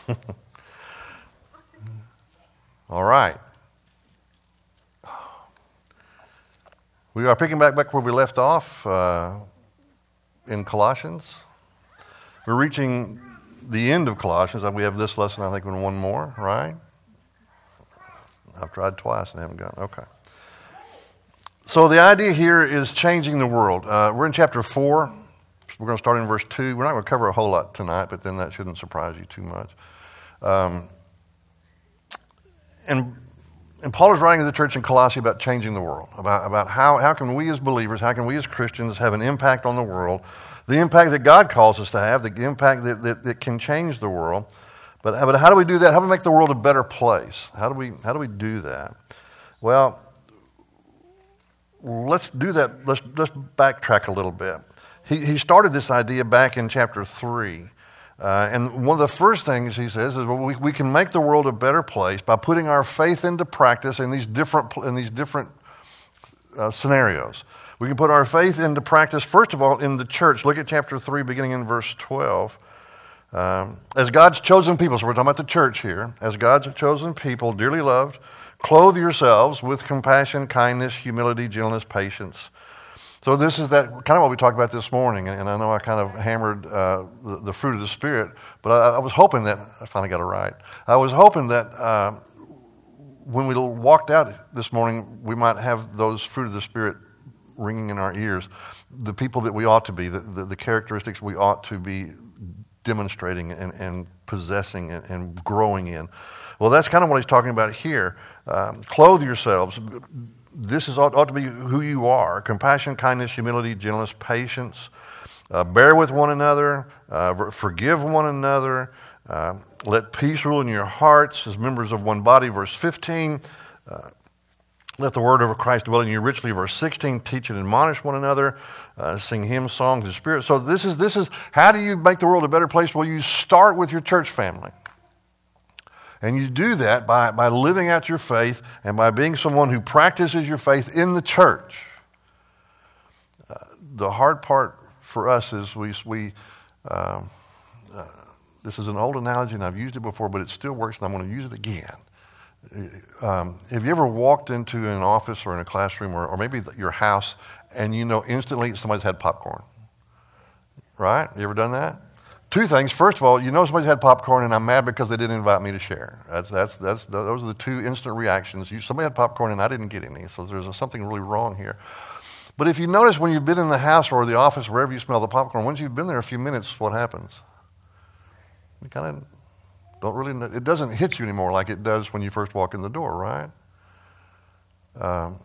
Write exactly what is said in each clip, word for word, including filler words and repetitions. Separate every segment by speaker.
Speaker 1: All right. We are picking back back where we left off uh, in Colossians. We're reaching the end of Colossians. We have this lesson, I think, and one more, right? I've tried twice and haven't gotten okay. So the idea here is changing the world. Uh, we're in chapter four. We're going to start in verse two. We're not going to cover a whole lot tonight, but then that shouldn't surprise you too much. Um, and and Paul is writing to the church in Colossae about changing the world, about, about how, how can we as believers, how can we as Christians have an impact on the world, the impact that God calls us to have, the impact that, that, that can change the world. But, but how do we do that? How do we make the world a better place? How do we, how do we do that? Well, let's do that. Let's, let's backtrack a little bit. He, he started this idea back in chapter three. Uh, and one of the first things he says is well, we, we can make the world a better place by putting our faith into practice in these different, in these different uh, scenarios. We can put our faith into practice, first of all, in the church. Look at chapter three, beginning in verse twelve. Um, as God's chosen people, so we're talking about the church here. As God's chosen people, dearly loved, clothe yourselves with compassion, kindness, humility, gentleness, patience. So this is that kind of what we talked about this morning, and I know I kind of hammered uh, the, the fruit of the Spirit, but I, I was hoping that, I finally got it right, I was hoping that uh, when we walked out this morning, we might have those fruit of the Spirit ringing in our ears, the people that we ought to be, the, the, the characteristics we ought to be demonstrating and, and possessing and, and growing in. Well, that's kind of what he's talking about here. Um, clothe yourselves. This is ought, ought to be who you are. Compassion, kindness, humility, gentleness, patience. Uh, bear with one another. Uh, forgive one another. Uh, let peace rule in your hearts as members of one body. Verse fifteen. Uh, let the word of Christ dwell in you richly. Verse sixteen. Teach and admonish one another. Uh, sing hymns, songs, and spirit. So this is this is how do you make the world a better place? Well, you start with your church family. And you do that by, by living out your faith and by being someone who practices your faith in the church. Uh, the hard part for us is we, we um, uh, this is an old analogy and I've used it before, but it still works and I'm going to use it again. Um, have you ever walked into an office or in a classroom or, or maybe your house and you know instantly somebody's had popcorn? Right? You ever done that? Two things. First of all, you know somebody's had popcorn, and I'm mad because they didn't invite me to share. That's that's that's those are the two instant reactions. You, somebody had popcorn, and I didn't get any, so there's something really wrong here. But if you notice when you've been in the house or the office, wherever you smell the popcorn, once you've been there a few minutes, what happens? You kind of don't really know. It doesn't hit you anymore like it does when you first walk in the door, right? Um,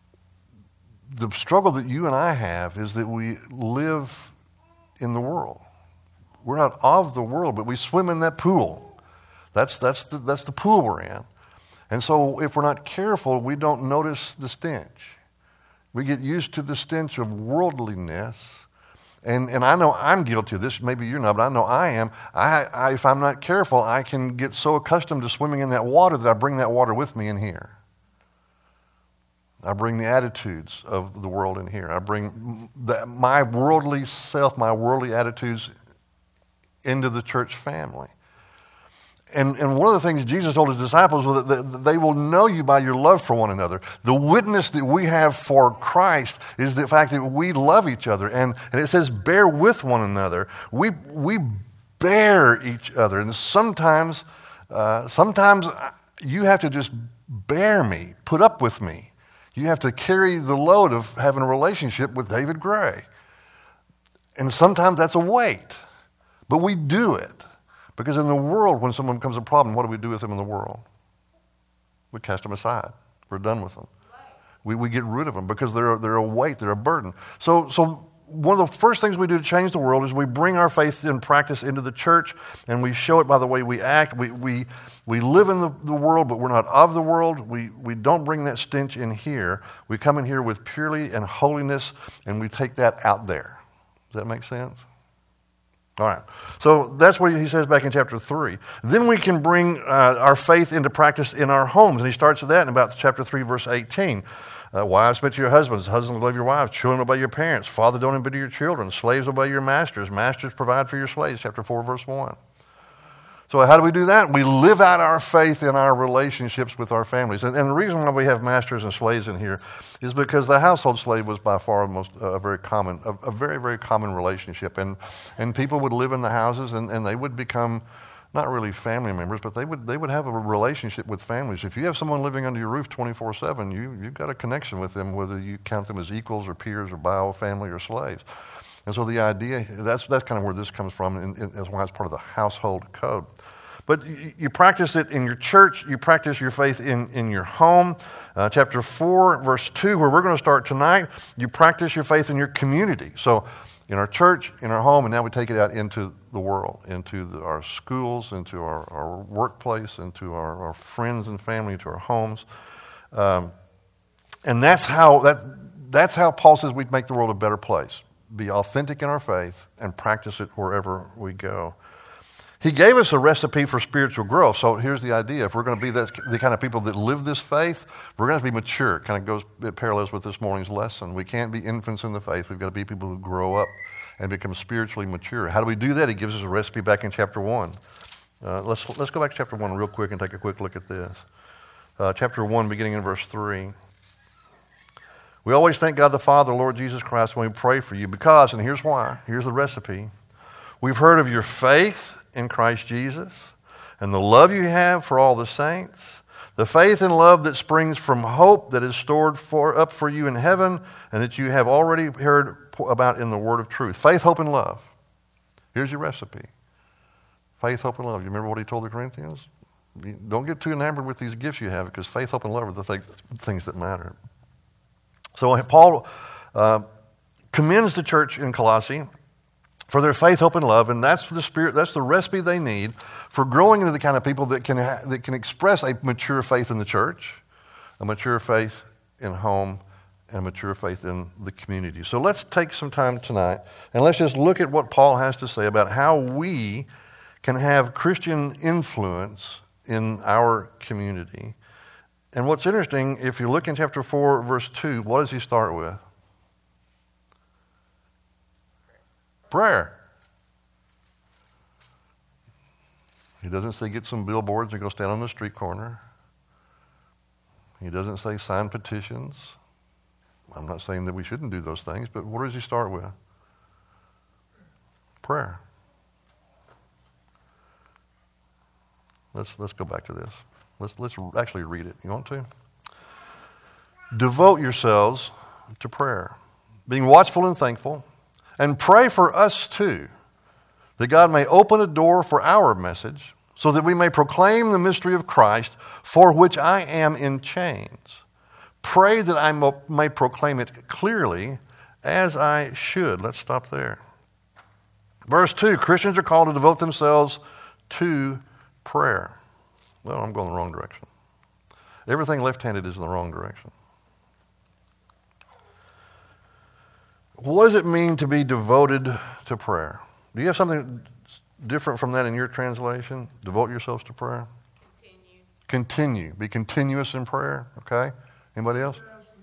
Speaker 1: the struggle that you and I have is that we live in the world. We're not of the world, but we swim in that pool. That's that's the, that's the pool we're in. And so if we're not careful, we don't notice the stench. We get used to the stench of worldliness. And and I know I'm guilty of this. Maybe you're not, but I know I am. I, I if I'm not careful, I can get so accustomed to swimming in that water that I bring that water with me in here. I bring the attitudes of the world in here. I bring the, my worldly self, my worldly attitudes into the church family. And, and one of the things Jesus told his disciples was that they will know you by your love for one another. The witness that we have for Christ is the fact that we love each other. And, and it says, bear with one another. We, we bear each other. And sometimes, uh, sometimes you have to just bear me, put up with me. You have to carry the load of having a relationship with David Gray. And sometimes that's a weight. But we do it. Because in the world, when someone becomes a problem, what do we do with them in the world? We cast them aside. We're done with them. We we get rid of them because they're, they're a weight, they're a burden. So, so one of the first things we do to change the world is we bring our faith and practice into the church, and we show it by the way we act. We we, we live in the, the world, but we're not of the world. We, we don't bring that stench in here. We come in here with purity and holiness, and we take that out there. Does that make sense? All right, so that's what he says back in chapter three. Then we can bring uh, our faith into practice in our homes, and he starts with that in about chapter three, verse eighteen. Uh, wives, submit to your husbands. Husbands, love your wives. Children, obey your parents. Father, don't embitter your children. Slaves, obey your masters. Masters, provide for your slaves. Chapter four, verse one. So how do we do that? We live out our faith in our relationships with our families. And, and the reason why we have masters and slaves in here is because the household slave was by far the most uh, a very common, a, a very, very common relationship. And and people would live in the houses and, and they would become not really family members, but they would they would have a relationship with families. If you have someone living under your roof twenty-four seven, you, you've got a connection with them, whether you count them as equals or peers or bio family or slaves. And so the idea, that's that's kind of where this comes from, and, and that's why it's part of the household code. But you, you practice it in your church, you practice your faith in, in your home. Uh, chapter four, verse two, where we're going to start tonight, you practice your faith in your community. So in our church, in our home, and now we take it out into the world, into the, our schools, into our, our workplace, into our, our friends and family, into our homes. Um, and that's how that that's how Paul says we make the world a better place. Be authentic in our faith and practice it wherever we go. He gave us a recipe for spiritual growth. So here's the idea. If we're going to be that, the kind of people that live this faith, we're going to have to be mature. It kind of goes, it parallels with this morning's lesson. We can't be infants in the faith. We've got to be people who grow up and become spiritually mature. How do we do that? He gives us a recipe back in chapter one. Uh, let's, let's go back to chapter one real quick and take a quick look at this. Uh, chapter one, beginning in verse three. We always thank God the Father, Lord Jesus Christ, when we pray for you because, and here's why, here's the recipe. We've heard of your faith in Christ Jesus and the love you have for all the saints, the faith and love that springs from hope that is stored for, up for you in heaven and that you have already heard about in the word of truth. Faith, hope, and love. Here's your recipe. Faith, hope, and love. You remember what he told the Corinthians? Don't get too enamored with these gifts you have because faith, hope, and love are the th- things that matter. So Paul uh, commends the church in Colossae for their faith, hope, and love, and that's the spirit. That's the recipe they need for growing into the kind of people that can ha- that can express a mature faith in the church, a mature faith in home, and a mature faith in the community. So let's take some time tonight and let's just look at what Paul has to say about how we can have Christian influence in our community. And what's interesting, if you look in chapter four, verse two, what does he start with? Prayer. He doesn't say get some billboards and go stand on the street corner. He doesn't say sign petitions. I'm not saying that we shouldn't do those things, but what does he start with? Prayer. Let's let's go back to this. Let's let's actually read it. You want to? Devote yourselves to prayer, being watchful and thankful, and pray for us too, that God may open a door for our message, so that we may proclaim the mystery of Christ, for which I am in chains. Pray that I mo- may proclaim it clearly as I should. Let's stop there. Verse two, Christians are called to devote themselves to prayer. Well, I'm going the wrong direction. Everything left-handed is in the wrong direction. What does it mean to be devoted to prayer? Do you have something different from that in your translation? Devote yourselves to prayer?
Speaker 2: Continue.
Speaker 1: Continue. Be continuous in prayer. Okay. Anybody else?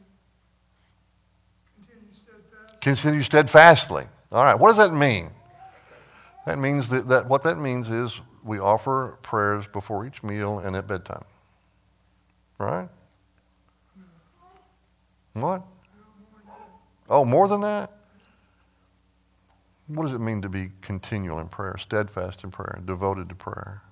Speaker 3: Continue steadfastly.
Speaker 1: Continue steadfastly. All right. What does that mean? That means that, that what that means is we offer prayers before each meal and at bedtime. Right? What? Oh, more than that? What does it mean to be continual in prayer, steadfast in prayer, devoted to prayer?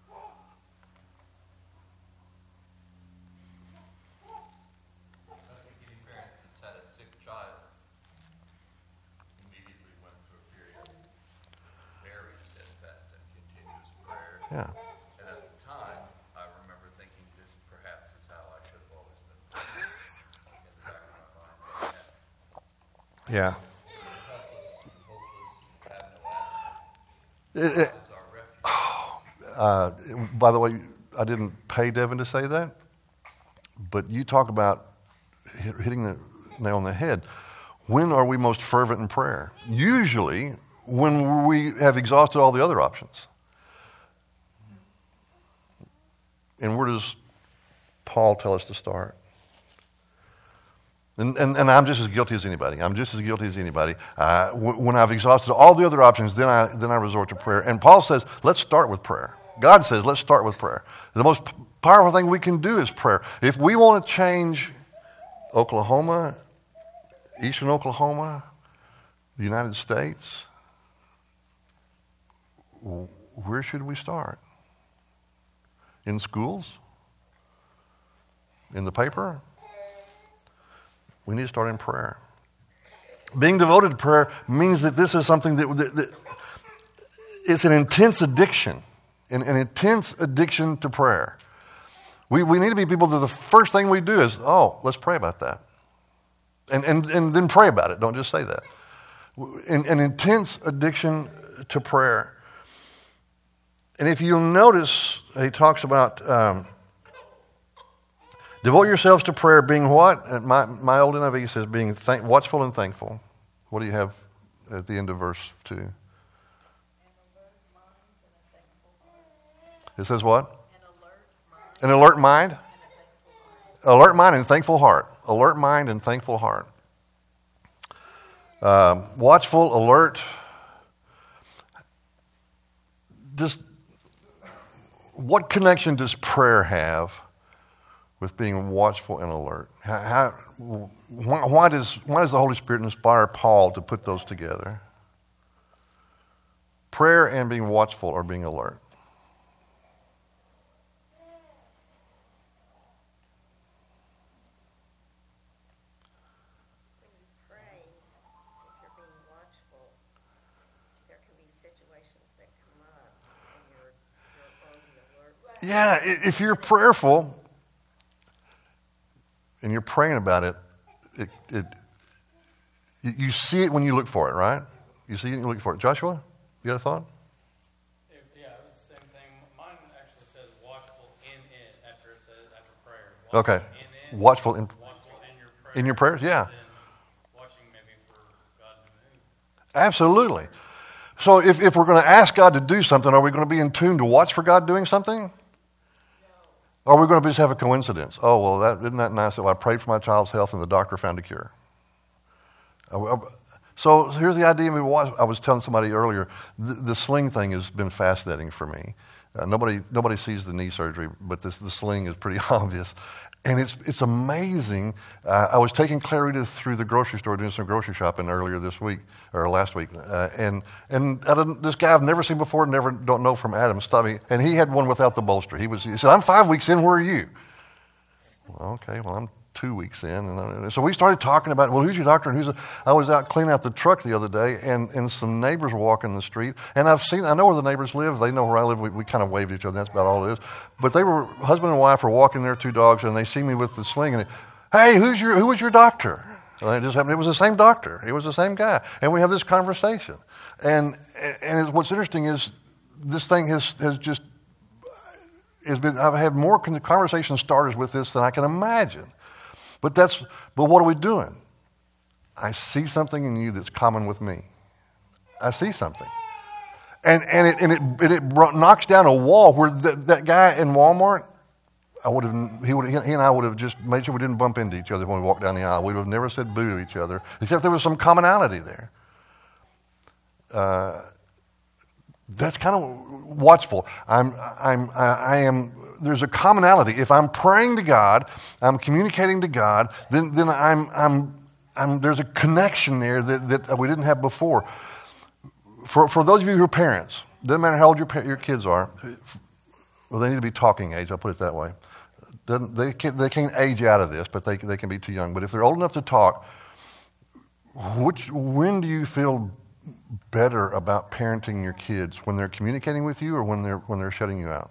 Speaker 4: I think any parent that's had a sick child immediately went through a period of very steadfast and continuous prayer.
Speaker 1: Yeah.
Speaker 4: And at the time, I remember thinking this perhaps is how I should have always been praying in the back of my mind.
Speaker 1: Yeah.
Speaker 4: Helpless, hopeless, have no attitude.
Speaker 1: It- it-
Speaker 4: God is our refuge.
Speaker 1: uh, by the way, I didn't pay Devin to say that, but you talk about hit, hitting the nail on the head. When are we most fervent in prayer? Usually when we have exhausted all the other options. And where does Paul tell us to start? And, and, and I'm just as guilty as anybody. I'm just as guilty as anybody. Uh, w- when I've exhausted all the other options, then I then I resort to prayer. And Paul says, let's start with prayer. God says, let's start with prayer. The most p- powerful thing we can do is prayer. If we want to change Oklahoma, eastern Oklahoma, the United States, where should we start? In schools? In the paper? We need to start in prayer. Being devoted to prayer means that this is something that, that, that it's an intense addiction, an, an intense addiction to prayer. We we need to be people that the first thing we do is, oh, let's pray about that. And and, and then pray about it. Don't just say that. An, an intense addiction to prayer. And if you'll notice, he talks about um, devote yourselves to prayer, being what? At my, my old N I V says being thank, watchful and thankful. What do you have at the end of verse two? It says what? An alert mind. Alert mind and thankful heart. Alert mind and thankful heart. Um, watchful, alert. Just what connection does prayer have with being watchful and alert? How, how, why, why does why does the Holy Spirit inspire Paul to put those together? Prayer and being watchful or being alert.
Speaker 2: When you pray, if you're being watchful, there can be situations that come up, and you're you're on the alert.
Speaker 1: Yeah, if you're prayerful and you're praying about it, it, it you, you see it when you look for it, right? You see it and you look for it. Joshua, you got a thought?
Speaker 3: It, yeah, it was the same thing. Mine actually says watchful in it after it says after prayer. Watchful
Speaker 1: Okay.
Speaker 3: In it,
Speaker 1: Watchful in,
Speaker 3: watchful in your prayer.
Speaker 1: in your prayers, yeah.
Speaker 3: Then watching maybe for God to move.
Speaker 1: Absolutely. So if, if we're going to ask God to do something, are we going to be in tune to watch for God doing something? Or are we going to just have a coincidence? Oh, well, that, isn't that nice that I prayed for my child's health and the doctor found a cure? So here's the idea. I was telling somebody earlier, the, the sling thing has been fascinating for me. Uh, nobody nobody sees the knee surgery, but this the sling is pretty obvious. And it's it's amazing. Uh, I was taking Clarita through the grocery store doing some grocery shopping earlier this week, or last week. Uh, and and I didn't, this guy I've never seen before, never don't know from Adam, stopped me. And he had one without the bolster. He was he said, I'm five weeks in, where are you? Well, okay, well, I'm two weeks in. And, I, so we started talking about, well, who's your doctor? And who's a, I was out cleaning out the truck the other day, and, and some neighbors were walking the street. And I've seen, I know where the neighbors live. They know where I live. We, we kind of waved at each other. That's about all it is. But they were, husband and wife were walking their two dogs, and they see me with the sling. And they, hey, who's your, who was your doctor? And it just happened. It was the same doctor. It was the same guy. And we have this conversation. And, and what's interesting is this thing has, has just, has been, I've had more conversation starters with this than I can imagine. But that's, but what are we doing? I see something in you that's common with me. I see something. And and it and it, and it brought, knocks down a wall where that, that guy in Walmart, I would have, he would he and I would have just made sure we didn't bump into each other when we walked down the aisle. We would have never said boo to each other, except there was some commonality there. Uh, that's kind of watchful. I'm, I'm, I, I am, there's a commonality. If I'm praying to God, I'm communicating to God, then, then I'm, I'm, I'm, there's a connection there that, that we didn't have before. For, for those of you who are parents, doesn't matter how old your, your kids are, well, they need to be talking age, I'll put it that way. Doesn't, they, can't, they can't age out of this, but they, they can be too young. But if they're old enough to talk, which, when do you feel better about parenting your kids, when they're communicating with you or when they're when they're shutting you out?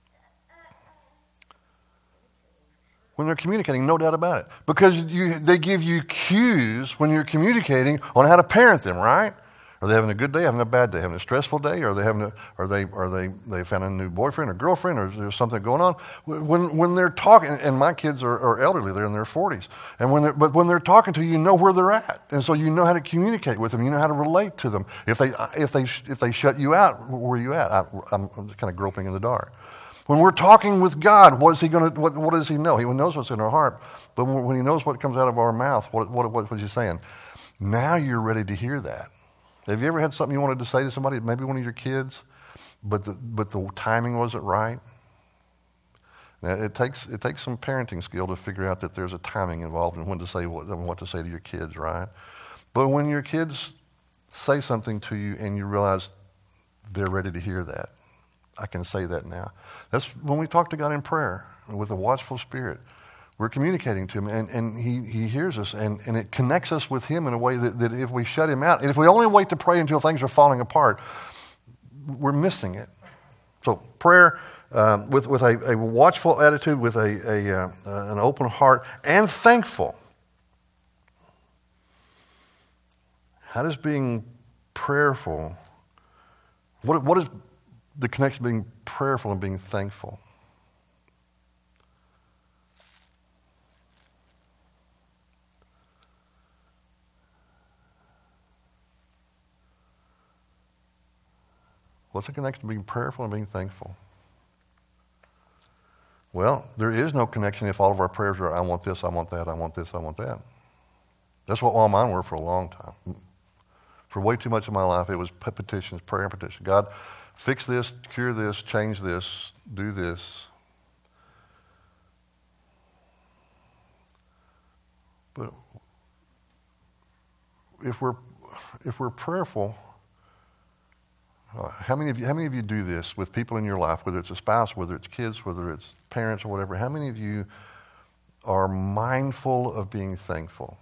Speaker 1: When they're communicating, no doubt about it. Because you, they give you cues when you're communicating on how to parent them, right? Are they having a good day, having a bad day, having a stressful day? Are they having a, are they are they they found a new boyfriend or girlfriend, or is there something going on? When when they're talking, and my kids are, are elderly, they're in their forties, and when they're, but when they're talking to you, you know where they're at, and so you know how to communicate with them, you know how to relate to them. If they if they if they shut you out, where are you at? I, I'm, I'm kind of groping in the dark. When we're talking with God, what is He going to? What, what does He know? He knows what's in our heart, but when, when He knows what comes out of our mouth, what what what was He saying? Now you're ready to hear that. Have you ever had something you wanted to say to somebody, maybe one of your kids, but the, but the timing wasn't right. Now, it takes it takes some parenting skill to figure out that there's a timing involved in when to say what, and what to say to your kids, right? But when your kids say something to you and you realize they're ready to hear that, I can say that now. That's when we talk to God in prayer with a watchful spirit. We're communicating to him, and, and he, he hears us, and, and it connects us with him in a way that, that if we shut him out, and if we only wait to pray until things are falling apart, we're missing it. So prayer um, with, with a, a watchful attitude, with a, a uh, uh, an open heart, and thankful. How does being prayerful, what, what is the connection between being prayerful and being thankful? What's the connection between being prayerful and being thankful? Well, there is no connection if all of our prayers are, I want this, I want that, I want this, I want that. That's what all mine were for a long time. For way too much of my life, it was petitions, prayer and petition. God, fix this, cure this, change this, do this. But if we're if we're prayerful, uh, how many of you how many of you do this with people in your life, whether it's a spouse, whether it's kids, whether it's parents or whatever? How many of you are mindful of being thankful?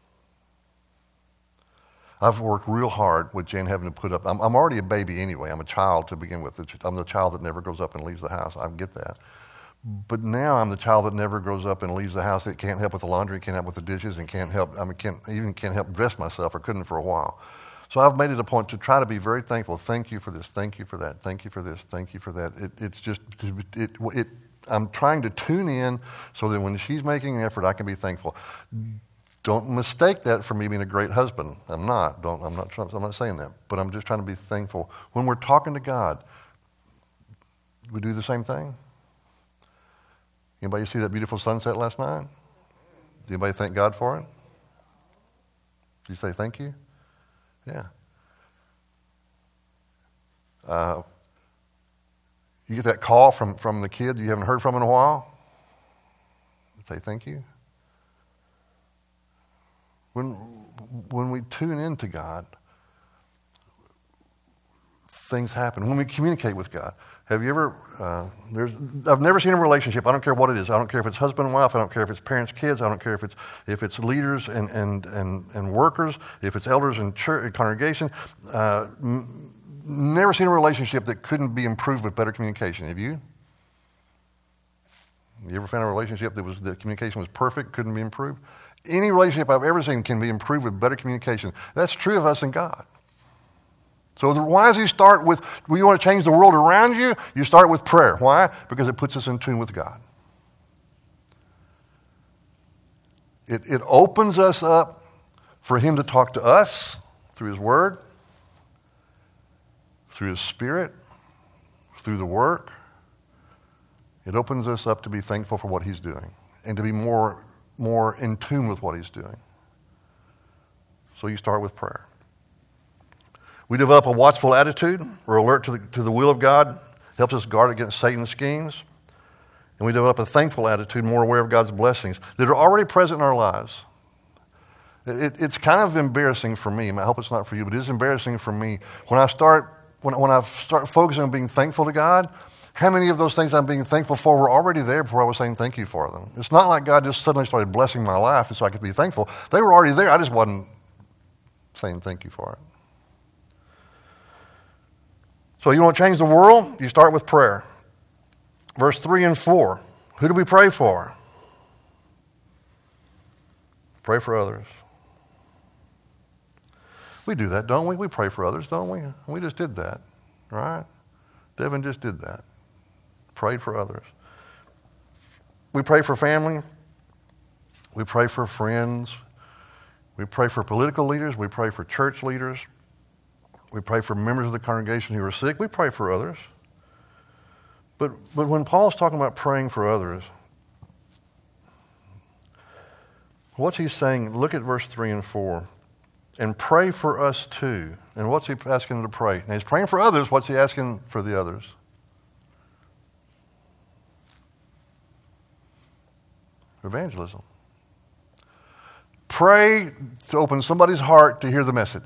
Speaker 1: I've worked real hard with Jen having to put up, I'm, I'm already a baby anyway. I'm a child to begin with. I'm the child that never grows up and leaves the house. I get that. But now I'm the child that never grows up and leaves the house, that can't help with the laundry, can't help with the dishes, and can't help, I mean, can't, even can't help dress myself, or couldn't for a while. So I've made it a point to try to be very thankful. Thank you for this, thank you for that, thank you for this, thank you for that. It, it's just, it, it, I'm trying to tune in so that when she's making an effort, I can be thankful. Don't mistake that for me being a great husband. I'm not. Don't. I'm not. I'm not saying that. But I'm just trying to be thankful. When we're talking to God, we do the same thing. Anybody see that beautiful sunset last night? Did anybody thank God for it? Did you say thank you? Yeah. Uh, you get that call from, from the kid you haven't heard from in a while. Say thank you. When when we tune into God, things happen. When we communicate with God, have you ever? Uh, there's I've never seen a relationship. I don't care what it is. I don't care if it's husband and wife. I don't care if it's parents, kids. I don't care if it's if it's leaders and and and, and workers. If it's elders and church congregation. Uh, m- never seen a relationship that couldn't be improved with better communication. Have you? You ever found a relationship that was the communication was perfect, couldn't be improved? Any relationship I've ever seen can be improved with better communication. That's true of us and God. So the, why does he start with, well, you want to change the world around you? You start with prayer. Why? Because it puts us in tune with God. It, it opens us up for him to talk to us through his word, through his spirit, through the work. It opens us up to be thankful for what he's doing and to be more more in tune with what he's doing. So you start with prayer. We develop a watchful attitude. We're alert to the, to the will of God. Helps us guard against Satan's schemes. And we develop a thankful attitude, more aware of God's blessings that are already present in our lives. It, it's kind of embarrassing for me. I hope it's not for you, but it is embarrassing for me when I start when, when I start focusing on being thankful to God. How many of those things I'm being thankful for were already there before I was saying thank you for them? It's not like God just suddenly started blessing my life and so I could be thankful. They were already there. I just wasn't saying thank you for it. So you want to change the world? You start with prayer. Verse three and four. Who do we pray for? Pray for others. We do that, don't we? We pray for others, don't we? We just did that, right? Devin just did that. Prayed for others. We pray for family. We pray for friends. We pray for political leaders. We pray for church leaders. We pray for members of the congregation who are sick. We pray for others. But, but when Paul's talking about praying for others, what's he saying? Look at verse three and four. and pray for us too. And what's he asking them to pray? Now he's praying for others. What's he asking for the others? Evangelism. Pray to open somebody's heart to hear the message.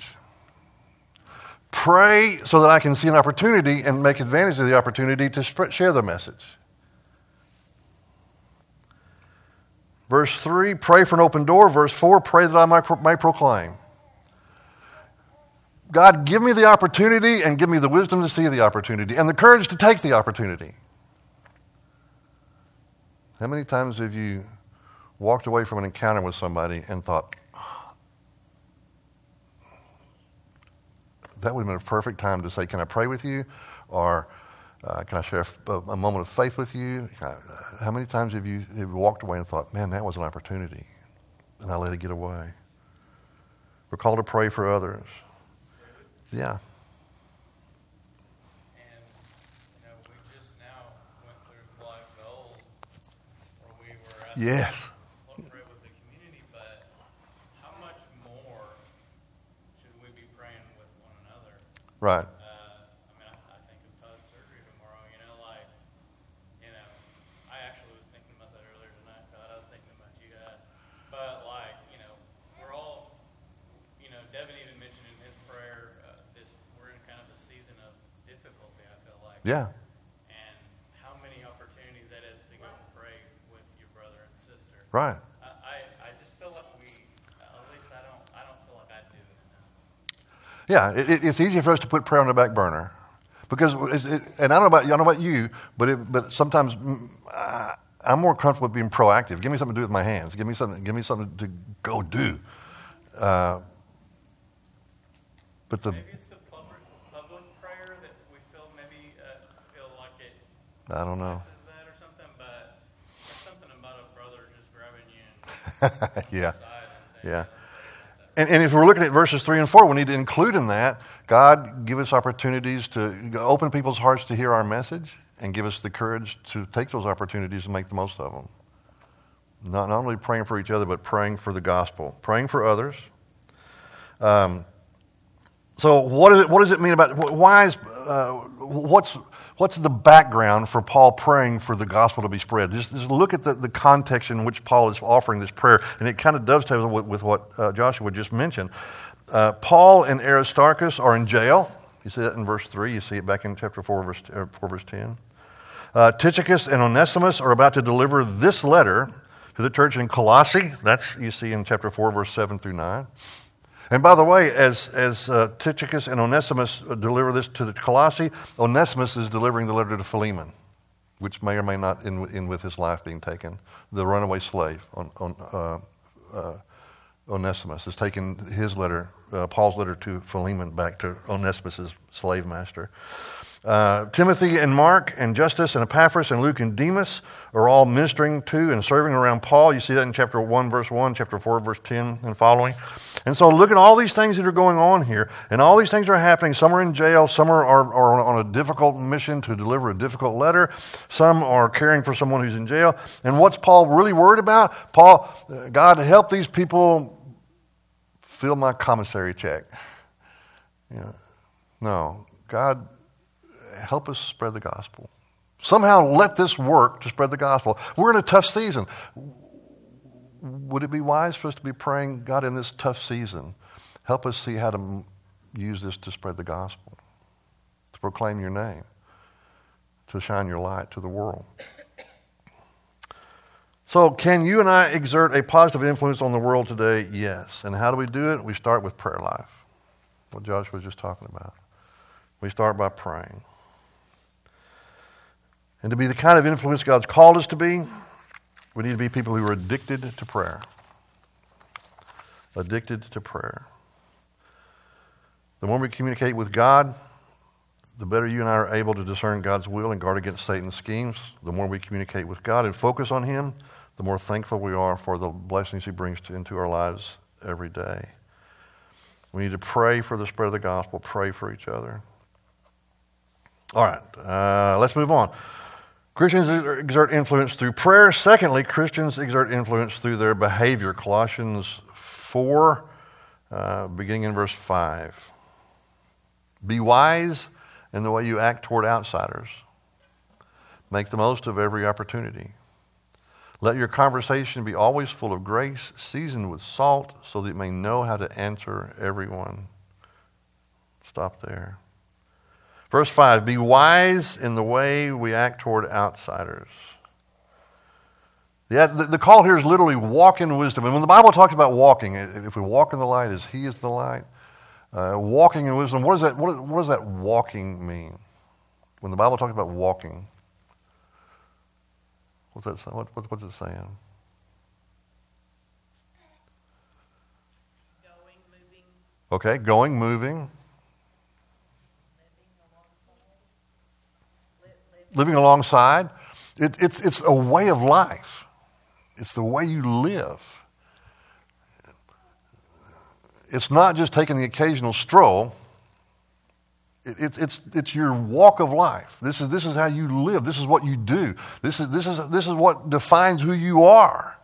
Speaker 1: Pray so that I can see an opportunity and make advantage of the opportunity to sp- share the message. Verse three, pray for an open door. Verse four, pray that I might, pro- might proclaim. God, give me the opportunity and give me the wisdom to see the opportunity and the courage to take the opportunity. How many times have you walked away from an encounter with somebody and thought, that would have been a perfect time to say, can I pray with you? Or uh, can I share a, a moment of faith with you? Uh, how many times have you, have you walked away and thought, man, that was an opportunity, and I let it get away? We're called to pray for others. Yeah.
Speaker 3: And, you know, we just now went through Black Gold, where we were at
Speaker 1: Yes.
Speaker 3: the pray with the community, but how much more should we be praying with one another?
Speaker 1: Right.
Speaker 3: Uh, I mean, I, I think of Todd's surgery tomorrow, you know, like, you know, I actually was thinking about that earlier tonight, Todd. I was thinking about you guys. But, like, you know, we're all, you know, Devin even mentioned in his prayer, uh, this, we're in kind of a season of difficulty, I feel like.
Speaker 1: Yeah.
Speaker 3: And how many opportunities that is to go and pray with your brother and sister.
Speaker 1: Right.
Speaker 3: I, I, I just feel like we, at least I don't, I don't feel like I do.
Speaker 1: Yeah, it, it- it's easy for us to put prayer on the back burner. Because, it's, it, and I don't know about, I don't know about you, but it, but sometimes mm, I, I'm more comfortable with being proactive. Give me something to do with my hands. Give me something, give me something to go do. Uh, but the,
Speaker 3: Maybe it's the public, public prayer that we feel maybe uh, feel like it
Speaker 1: I don't know.
Speaker 3: says that or something, but there's something about a brother just grabbing you and
Speaker 1: Yeah.
Speaker 3: side and saying,
Speaker 1: Yeah.
Speaker 3: "Let's pray about that."
Speaker 1: And, and if we're looking at verses three and four, we need to include in that, God give us opportunities to open people's hearts to hear our message and give us the courage to take those opportunities and make the most of them. Not, not only praying for each other, but praying for the gospel, praying for others. Um, so what, is it, what does it mean about, why is, uh, what's, what's the background for Paul praying for the gospel to be spread? Just, just look at the, the context in which Paul is offering this prayer, and it kind of dovetails with, with what uh, Joshua just mentioned. Uh, Paul and Aristarchus are in jail. You see that in verse three. You see it back in chapter four, verse, uh, four, verse ten. Uh, Tychicus and Onesimus are about to deliver this letter to the church in Colossae. That's, you see in chapter four, verse seven through nine. And by the way, as, as uh, Tychicus and Onesimus deliver this to the Colossae, Onesimus is delivering the letter to Philemon, which may or may not end, end with his life being taken. The runaway slave, on, on, uh, uh, Onesimus, is taking his letter, uh, Paul's letter to Philemon, back to Onesimus' slave master. Uh, Timothy and Mark and Justus and Epaphras and Luke and Demas are all ministering to and serving around Paul. You see that in chapter one, verse one, chapter four, verse ten and following. And so look at all these things that are going on here. And all these things are happening. Some are in jail. Some are, are, are on a difficult mission to deliver a difficult letter. Some are caring for someone who's in jail. And what's Paul really worried about? Paul, uh, God, help these people fill my commissary check. You know, no, God, help us spread the gospel. Somehow let this work to spread the gospel. We're in a tough season. Would it be wise for us to be praying, God, in this tough season, help us see how to use this to spread the gospel, to proclaim your name, to shine your light to the world? So can you and I exert a positive influence on the world today? Yes. And how do we do it? We start with prayer life, what Josh was just talking about. We start by praying. And to be the kind of influence God's called us to be, we need to be people who are addicted to prayer. Addicted to prayer. The more we communicate with God, the better you and I are able to discern God's will and guard against Satan's schemes. The more we communicate with God and focus on Him, the more thankful we are for the blessings He brings to, into our lives every day. We need to pray for the spread of the gospel, pray for each other. All right, uh, let's move on. Christians exert influence through prayer. Secondly, Christians exert influence through their behavior. Colossians four, uh, beginning in verse five. Be wise in the way you act toward outsiders. Make the most of every opportunity. Let your conversation be always full of grace, seasoned with salt, so that you may know how to answer everyone. Stop there. Verse five, be wise in the way we act toward outsiders. The, the, the call here is literally walk in wisdom. And when the Bible talks about walking, if we walk in the light as he is the light, uh, walking in wisdom, what does that, what, what does that walking mean? When the Bible talks about walking, what's that, what, what, what's it saying?
Speaker 5: Going, moving.
Speaker 1: Okay, going, moving. Living alongside. It, it's, it's a way of life. It's the way you live. It's not just taking the occasional stroll. It, it, it's, it's your walk of life. This is, this is how you live. This is what you do. This is, this is, this is what defines who you are.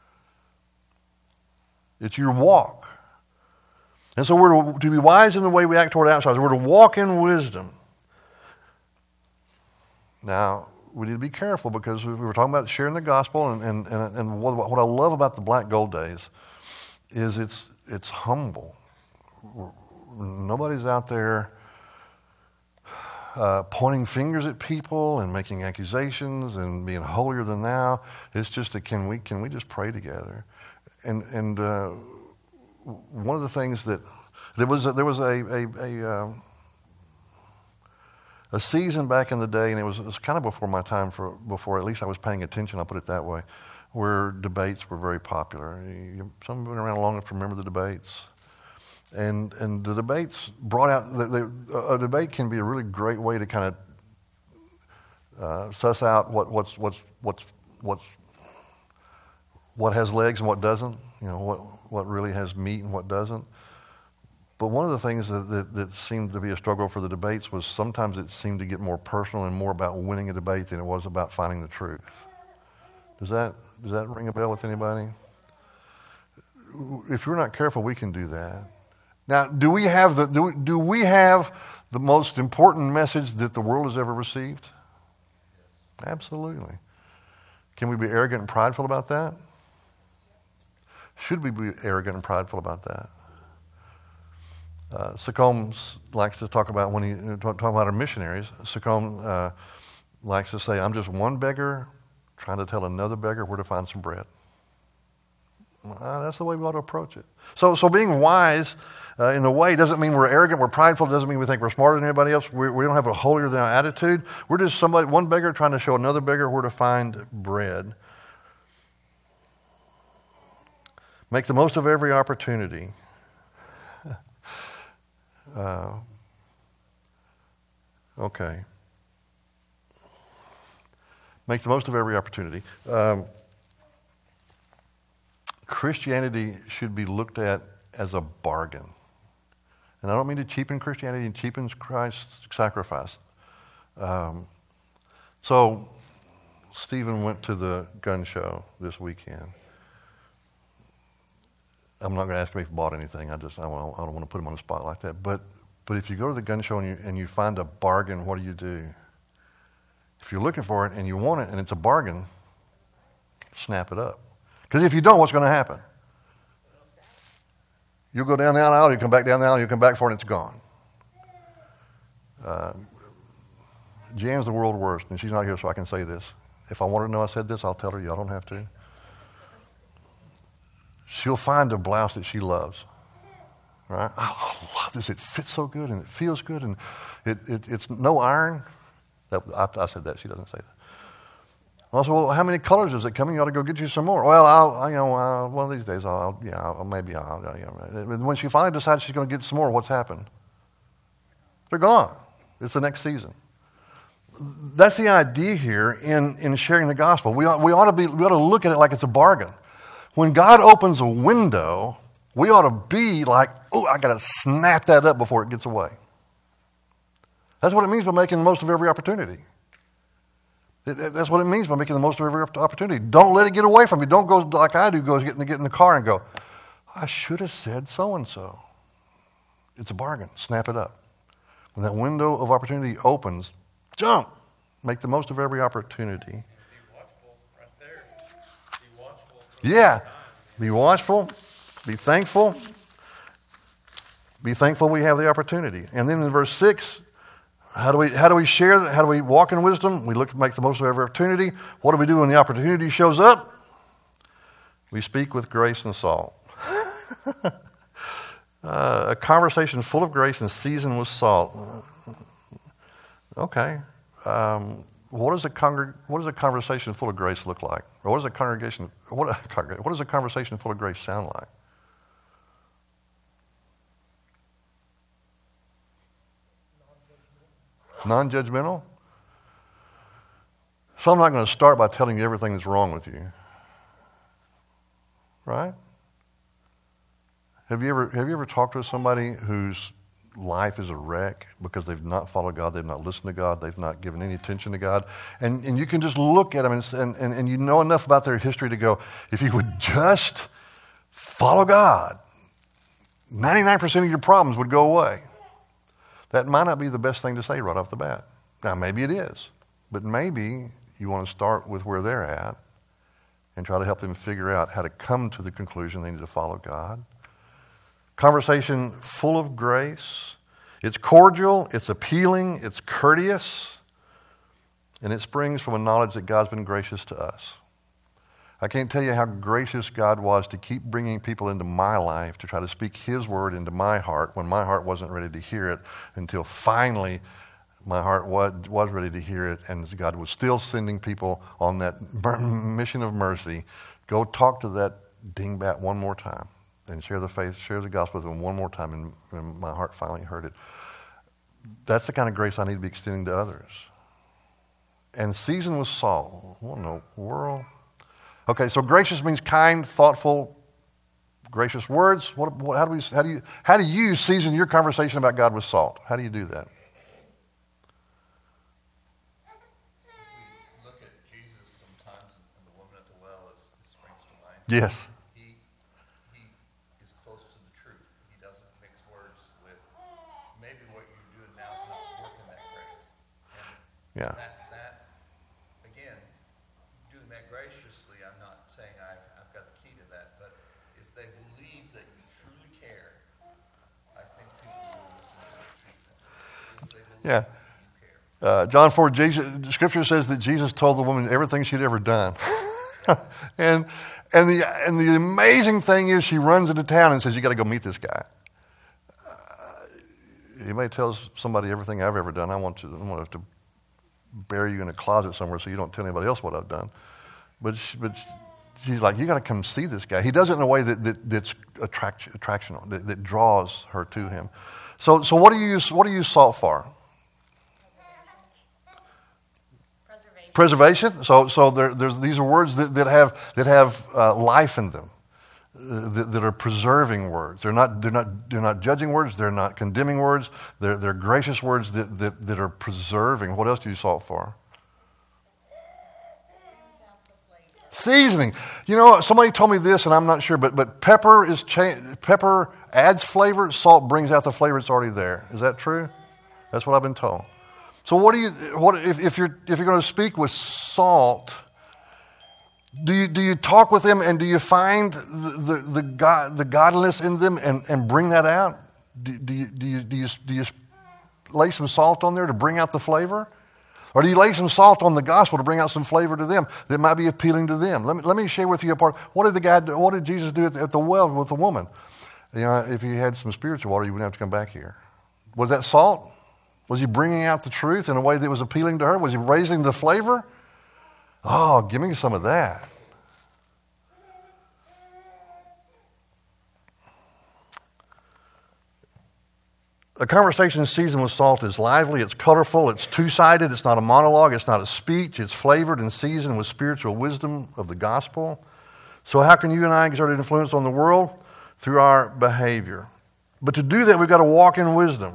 Speaker 1: It's your walk. And so we're to, to be wise in the way we act toward outsiders. We're to walk in wisdom. Now, we need to be careful because we were talking about sharing the gospel, and, and, and, and what, what I love about the Black Gold Days is it's, it's humble. Nobody's out there uh, pointing fingers at people and making accusations and being holier than thou. It's just a, can we, can we just pray together? And, and uh, one of the things that, there was a, there was a, a, a uh, A season back in the day, and it was, it was kind of before my time, for before at least I was paying attention, I'll put it that way, where debates were very popular. You, some have been around long enough to remember the debates. And and the debates brought out, the, the, a debate can be a really great way to kind of uh, suss out what, what's, what's, what's, what's, what has legs and what doesn't, you know, what, what really has meat and what doesn't. But one of the things that, that, that seemed to be a struggle for the debates was sometimes it seemed to get more personal and more about winning a debate than it was about finding the truth. Does that, does that ring a bell with anybody? If we're not careful, we can do that. Now, do we have the, do we, do we have the most important message that the world has ever received? Absolutely. Can we be arrogant and prideful about that? Should we be arrogant and prideful about that? Uh, Sacombe likes to talk about, when he talk, talk about our missionaries, Sacombe uh, likes to say, I'm just one beggar trying to tell another beggar where to find some bread. Uh, that's the way we ought to approach it. So so being wise uh, in the way doesn't mean we're arrogant, we're prideful, doesn't mean we think we're smarter than anybody else. We, we don't have a holier than thou attitude. We're just somebody, one beggar trying to show another beggar where to find bread. Make the most of every opportunity. Uh, okay. Make the most of every opportunity. Um, Christianity should be looked at as a bargain. And I don't mean to cheapen Christianity and cheapen Christ's sacrifice. Um, so, Stephen went to the gun show this weekend. I'm not going to ask him if he bought anything. I just I don't, I don't want to put him on the spot like that. But but if you go to the gun show and you and you find a bargain, what do you do? If you're looking for it and you want it and it's a bargain, snap it up. Because if you don't, what's going to happen? You'll go down the aisle, you come back down the aisle, you come back for it, and it's gone. Uh, Jan's the world's worst, and she's not here, so I can say this. If I want her to know I said this, I'll tell her. Y'all don't have to. She'll find a blouse that she loves. Right? Oh, I love this. It fits so good and it feels good and it, it, it's no iron. That, I, I said that. She doesn't say that. Also, well, how many colors is it coming? You ought to go get you some more. Well, I'll, you know, uh, one of these days, I'll, I'll yeah, I'll, maybe I'll. You know. When she finally decides she's going to get some more, what's happened? They're gone. It's the next season. That's the idea here in, in sharing the gospel. We ought, we ought to be, we ought to look at it like it's a bargain. When God opens a window, we ought to be like, oh, I got to snap that up before it gets away. That's what it means by making the most of every opportunity. That's what it means by making the most of every opportunity. Don't let it get away from you. Don't go like I do, go get in the, get in the car and go, I should have said so-and-so. It's a bargain. Snap it up. When that window of opportunity opens, jump. Make the most of every opportunity.
Speaker 3: Be watchful right there. Be watchful.
Speaker 1: Yeah. Be watchful. Be thankful. Be thankful we have the opportunity. And then in verse six, how do we how do we share that? How do we walk in wisdom? We look to make the most of every opportunity. What do we do when the opportunity shows up? We speak with grace and salt. uh, a conversation full of grace and seasoned with salt. Okay. Um, what does a congreg- what does a conversation full of grace look like? Or what does a congregation what, what does a conversation full of grace sound like? Non-judgmental? So I'm not going to start by telling you everything that's wrong with you. Right? Have you ever have you ever talked to somebody whose life is a wreck because they've not followed God, they've not listened to God, they've not given any attention to God? And and you can just look at them and, and, and you know enough about their history to go, if you would just follow God, ninety-nine percent of your problems would go away. That might not be the best thing to say right off the bat. Now, maybe it is. But maybe you want to start with where they're at and try to help them figure out how to come to the conclusion they need to follow God. Conversation full of grace. It's cordial, it's appealing, it's courteous, and it springs from a knowledge that God's been gracious to us. I can't tell you how gracious God was to keep bringing people into my life to try to speak His word into my heart when my heart wasn't ready to hear it, until finally my heart was, was ready to hear it, and God was still sending people on that mission of mercy. Go talk to that dingbat one more time and share the faith, share the gospel with them one more time, and, and my heart finally heard it. That's the kind of grace I need to be extending to others. And seasoned with salt. What in the world? Okay, so gracious means kind, thoughtful, gracious words. What, what, how do we? How do you? How do you season your conversation about God with salt? How do you do that?
Speaker 4: We look at Jesus sometimes, and the woman at the well is, springs to mind.
Speaker 1: Yes.
Speaker 4: He he is close to the truth. He doesn't mix words with maybe what you're doing now is not working that great. And
Speaker 1: Yeah.
Speaker 4: that that again, doing that graciously. I'm not saying I've I've got the key to that, but if they believe that you truly care, I think people will listen to the truth. If they believe
Speaker 1: Yeah.
Speaker 4: that you care.
Speaker 1: Uh, John four, Jesus, Scripture says that Jesus told the woman everything she'd ever done. and and the and the amazing thing is she runs into town and says, you got to go meet this guy. Uh, you may tell somebody everything I've ever done. I want to, I want to bury you in a closet somewhere so you don't tell anybody else what I've done. But she, but she's like, you got to come see this guy. He does it in a way that, that that's attract, attractional, that, that draws her to him. So so what do you use? What do you use salt for?
Speaker 2: Preservation.
Speaker 1: Preservation. So so there, there's these are words that, that have that have uh, life in them, uh, that, that are preserving words. They're not they're not they're not judging words. They're not condemning words. They're they're gracious words that that, that are preserving. What else do you use salt for? Seasoning. You know, somebody told me this, and I'm not sure, but but pepper is cha- pepper adds flavor. Salt brings out the flavor that's already there. Is that true? That's what I've been told. So what do you what if, if you're if you're going to speak with salt? Do you do you talk with them and do you find the the, the God the godliness in them and, and bring that out? Do, do you do you do you do you lay some salt on there to bring out the flavor? Or do you lay some salt on the gospel to bring out some flavor to them that might be appealing to them? Let me, let me share with you a part. What did the guy do, what did Jesus do at the, at the well with the woman? You know, if he had some spiritual water, you wouldn't have to come back here. Was that salt? Was he bringing out the truth in a way that was appealing to her? Was he raising the flavor? Oh, give me some of that. A conversation seasoned with salt is lively, it's colorful, it's two-sided, it's not a monologue, it's not a speech, it's flavored and seasoned with spiritual wisdom of the gospel. So how can you and I exert an influence on the world? Through our behavior. But to do that, we've got to walk in wisdom.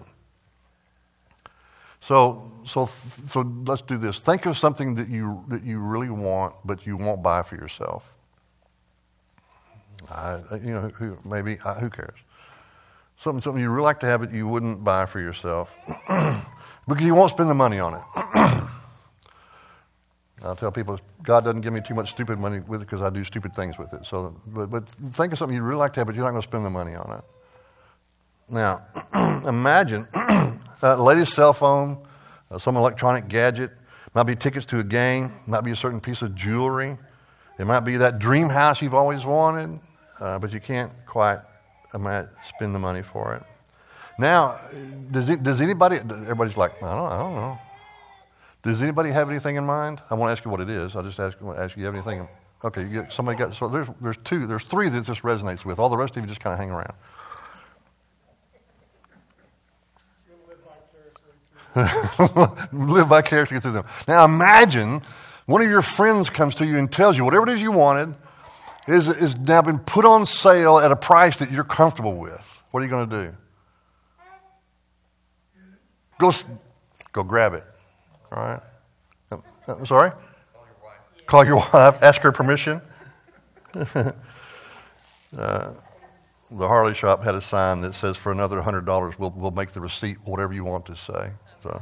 Speaker 1: So, so, so let's do this. Think of something that you that you really want, but you won't buy for yourself. I, you know, who, maybe, uh, who cares? Something, something you really like to have that you wouldn't buy for yourself because you won't spend the money on it. I'll tell people, God doesn't give me too much stupid money with it because I do stupid things with it. So, but, but think of something you'd really like to have, but you're not going to spend the money on it. Now, imagine uh, latest cell phone, uh, some electronic gadget, might be tickets to a game, might be a certain piece of jewelry. It might be that dream house you've always wanted, uh, but you can't quite imagine, spend the money for it. Now, does it, does anybody, everybody's like, I don't, I don't know. Does anybody have anything in mind? I won't ask you what it is. I'll just ask, ask you, you have anything? Okay, you get, somebody got, so there's, there's two, there's three that this resonates with. All the rest of you just kind of hang around. Live vicariously through them. Now imagine one of your friends comes to you and tells you whatever it is you wanted is, is now been put on sale at a price that you're comfortable with. What are you going to do? Go, go grab it. All right. I'm sorry?
Speaker 4: Call your wife.
Speaker 1: Call your wife. Ask her permission. uh, the Harley shop had a sign that says, for another one hundred dollars, we'll, we'll make the receipt whatever you want to say. So.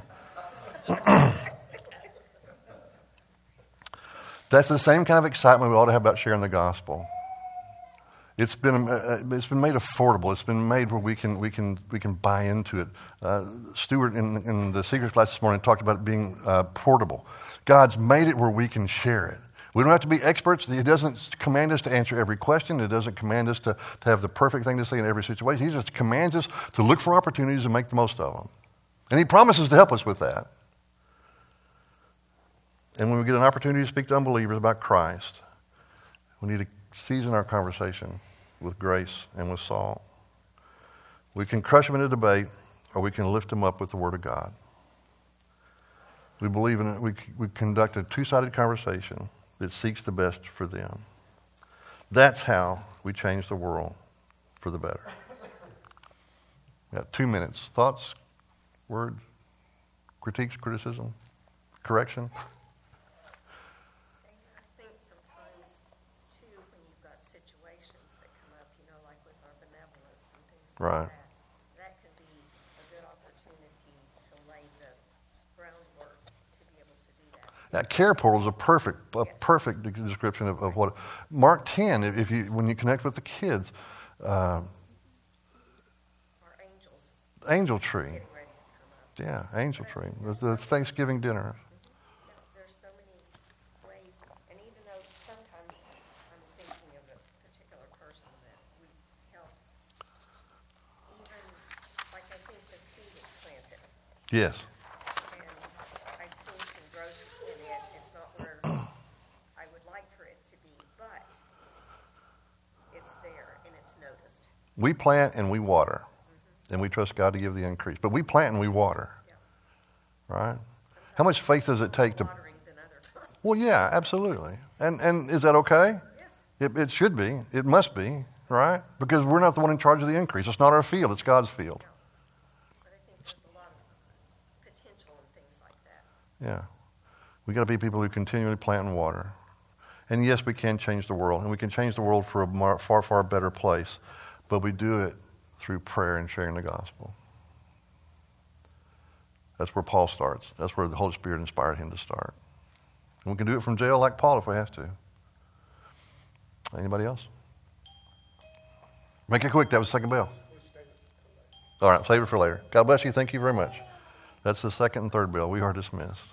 Speaker 1: That's the same kind of excitement we ought to have about sharing the gospel. It's been uh, it's been made affordable. It's been made where we can we can we can buy into it. Uh, Stuart in, in the secret class this morning talked about it being uh, portable. God's made it where we can share it. We don't have to be experts. He doesn't command us to answer every question. It doesn't command us to, to have the perfect thing to say in every situation. He just commands us to look for opportunities and make the most of them. And he promises to help us with that. And when we get an opportunity to speak to unbelievers about Christ, we need to season our conversation with grace and with salt. We can crush them in a debate, or we can lift them up with the Word of God. We believe in it. We, we conduct a two-sided conversation that seeks the best for them. That's how we change the world for the better. Got two minutes. Thoughts, words, critiques, criticism, correction?
Speaker 2: I think sometimes, too, when you've got situations that come up, you know, like with our benevolence and things
Speaker 1: Right.
Speaker 2: like that, that can be a good opportunity to lay the groundwork to be able to do that.
Speaker 1: That care portal is a perfect, a perfect description of, of what Mark ten. If you when you connect with the kids, uh,
Speaker 2: Our angels
Speaker 1: angel tree,
Speaker 2: getting ready to come up.
Speaker 1: yeah, angel tree, the, the Thanksgiving dinner.
Speaker 2: There's so many ways, and even though sometimes I'm thinking of a particular person that we help, even, like I think the seed is planted,
Speaker 1: Yes,
Speaker 2: and I've seen some growth in it. It's not where I would like for it to be, but it's there and it's noticed.
Speaker 1: we plant and we water, and we trust God to give the increase. But we plant and we water,
Speaker 2: Yeah.
Speaker 1: right? How much faith does it take to?
Speaker 2: Watering than other times.
Speaker 1: Well, yeah, absolutely. And and is that okay?
Speaker 2: Yes.
Speaker 1: It, it should be. It must be, right? Because we're not the one in charge of the increase. It's not our field. It's God's field.
Speaker 2: But I think there's a lot of potential and things like that.
Speaker 1: Yeah. We got to be people who continually plant and water. And yes, we can change the world, and we can change the world for a mar- far, far better place. But we do it through prayer and sharing the gospel. That's where Paul starts. That's where the Holy Spirit inspired him to start. And we can do it from jail like Paul if we have to. Anybody else? Make it quick. That was the second bell. All right, save it for later. God bless you. Thank you very much. That's the second and third bell. We are dismissed.